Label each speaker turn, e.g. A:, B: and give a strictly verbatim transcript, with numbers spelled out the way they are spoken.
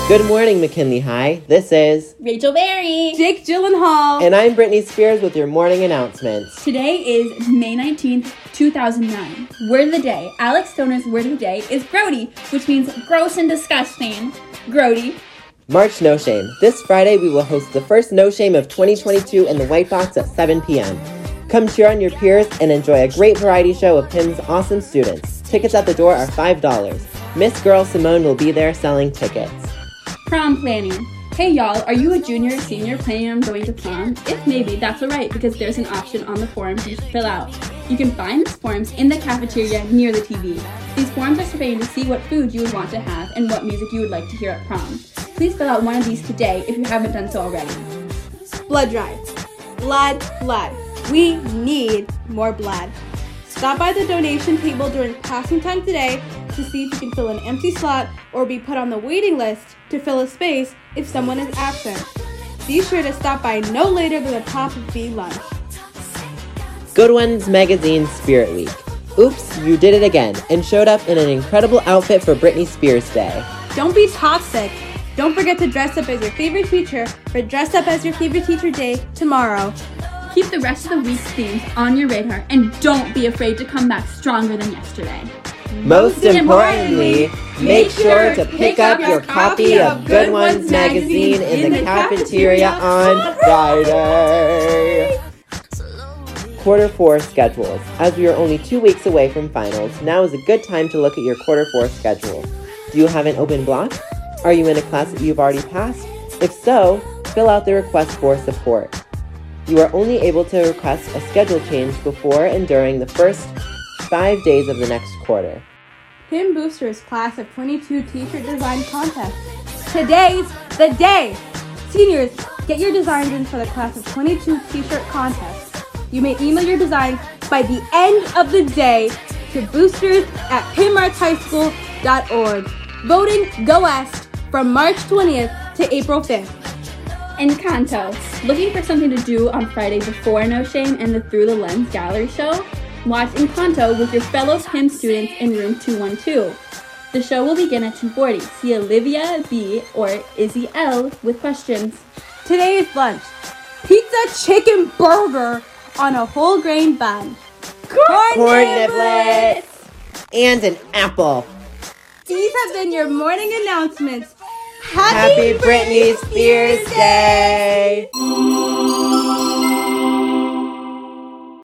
A: Good morning, McKinley High. This is
B: Rachel Berry,
C: Jake Gyllenhaal,
A: and I'm Brittany Spears with your morning announcements.
B: Today is May nineteenth, two thousand nine. Word of the day. Alex Stoner's word of the day is grody, which means gross and disgusting. Grody.
A: March No Shame. This Friday, we will host the first No Shame of twenty twenty-two in the White Box at seven p.m. Come cheer on your peers and enjoy a great variety show of P I M's awesome students. Tickets at the door are five dollars. Miss Girl Simone will be there selling tickets.
B: Prom planning. Hey y'all, are you a junior or senior planning on going to prom? If maybe, that's alright because there's an option on the form you should fill out. You can find these forms in the cafeteria near the T V. These forms are surveying to see what food you would want to have and what music you would like to hear at prom. Please fill out one of these today if you haven't done so already.
C: blood drive. Blood, blood. We need more blood. Stop by the donation table during passing time today to see if you can fill an empty slot or be put on the waiting list to fill a space if someone is absent. Be sure to stop by no later than the top of B lunch.
A: Good Ones Magazine Spirit Week. Oops, you did it again and showed up in an incredible outfit for Britney Spears Day.
C: Don't be toxic. Don't forget to dress up as your favorite teacher for Dress Up as Your Favorite Teacher Day tomorrow.
B: Keep the rest of the week's themes on your radar and don't be afraid to come back stronger than yesterday.
A: Most importantly, make sure to pick up your copy of Good Ones Magazine in the cafeteria on Friday. Quarter four schedules. As we are only two weeks away from finals, now is a good time to look at your quarter four schedule. Do you have an open block? Are you in a class that you've already passed? If so, fill out the request for support. You are only able to request a schedule change before and during the first five days of the next quarter.
C: P I M Boosters Class of twenty-two T-shirt design contest. Today's the day! Seniors, get your designs in for the Class of twenty-two T-shirt contest. You may email your designs by the end of the day to boosters at pinmarks high school dot org. Voting go west from March twentieth to April fifth.
B: Encanto. Looking for something to do on Friday before No Shame and the Through the Lens gallery show? Watch Encanto with your fellow P I M students in room two one two. The show will begin at two forty. See Olivia B. or Izzy L. with questions.
C: Today's lunch. Pizza chicken burger on a whole grain bun. Corn,
A: Corn
C: niblets!
A: niblets! And an apple.
C: These have been your morning announcements.
A: Happy Britney Spears Day!